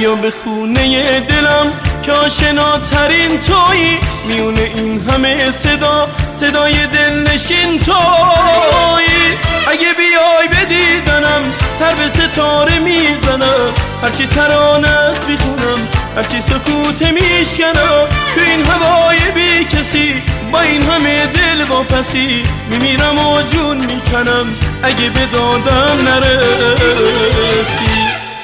بیا به خونه دلم که آشناترین تویی، میون این همه صدای دلنشین تویی. اگه بیای به دیدنم سر به ستاره میزنم، هرچی ترانه است میخونم، هرچی سکوت میشکنم. تو این هوای بی کسی با این همه دل واپسی، میمیرم و جون میکنم اگه به دادم نرسی.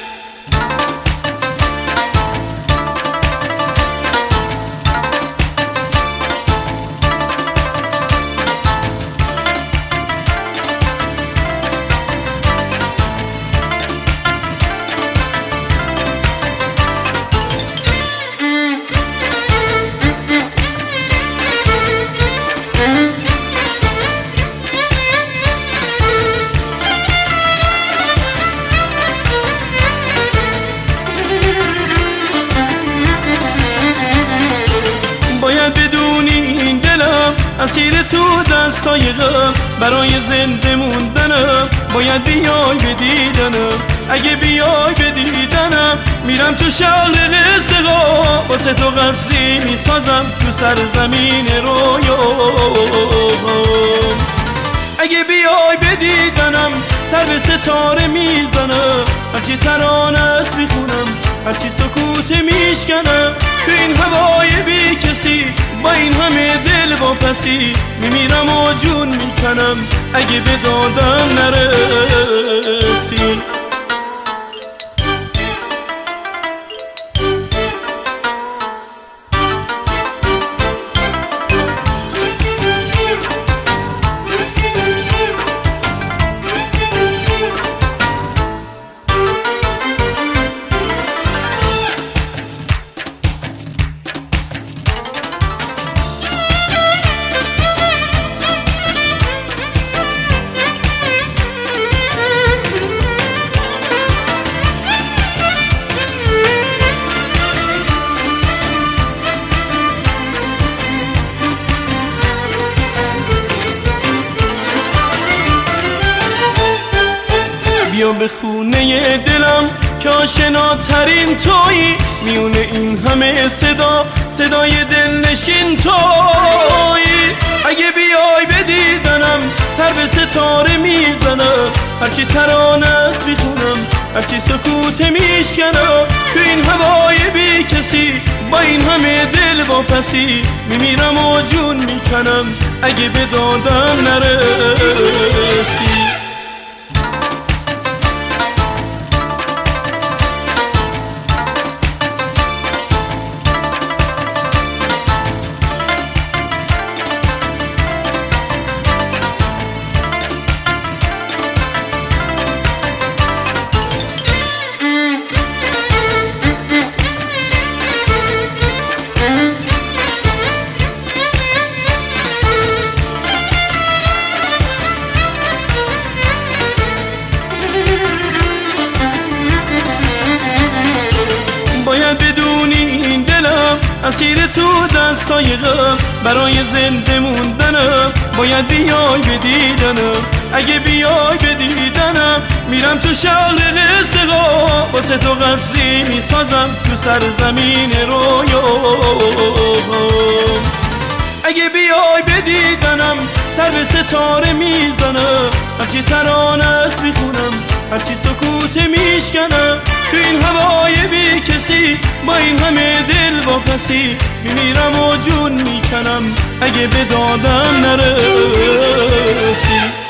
اسیر تو دستای غم برای زنده موندنم، باید بیای به دیدنم. اگه بیای به دیدنم میرم تو شهر قصقا، واسه تو قصری میسازم تو سرزمین رویام. اگه بیای به دیدنم سر به ستاره میزنم، هرچی ترانه است میخونم، هرچی سکوت میشکنم. تو این هوای بی کسی با این همه دل واپسی، میمیرم و جون میکنم اگه به دادم نرسی. بیا به خونه دلم که آشناترین تویی، میون این همه صدای دلنشین تویی. اگه بیای به دیدنم سر به ستاره میزنم، هرچی ترانه است میخونم، هرچی سکوت میشکنم. تو این هوای بی کسی با این همه دل واپسی، میمیرم و جون میکنم اگه به دادم نرسی. اسیر تو دستای غم برای زنده موندنم، باید بیای به دیدنم. اگه بیای به دیدنم میرم تو شهر قصقا، واسه تو قصری میسازم تو سرزمین رویام. اگه بیای به دیدنم سر به ستاره میزنم، هرچی ترانه است میخونم، هرچی سکوت میشکنم. تو این هوای بی کسی با این همه دل واپسی، میمیرم و جون میکنم اگه به دادم نرسی.